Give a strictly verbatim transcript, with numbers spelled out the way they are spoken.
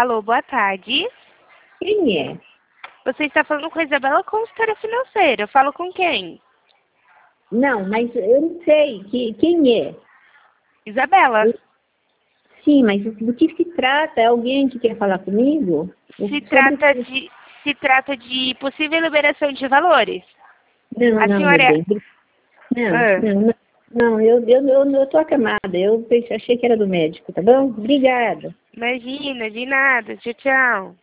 Alô, boa tarde. Quem é? Você está falando com a Isabela, consultora financeira. Eu falo com quem? Não, mas eu não sei. Que, quem é? Isabela. Eu- sim, mas do que se trata? É alguém que quer falar comigo? O- Se sobre o trata que- de, se trata de possível liberação de valores. Não, A não, meu senhora... bem. Não, Ah, não, não. Não, eu, eu, eu, eu tô acamada. Eu pensei- achei que era do médico, tá bom? Obrigada. imagina, de nada. Tchau, tchau.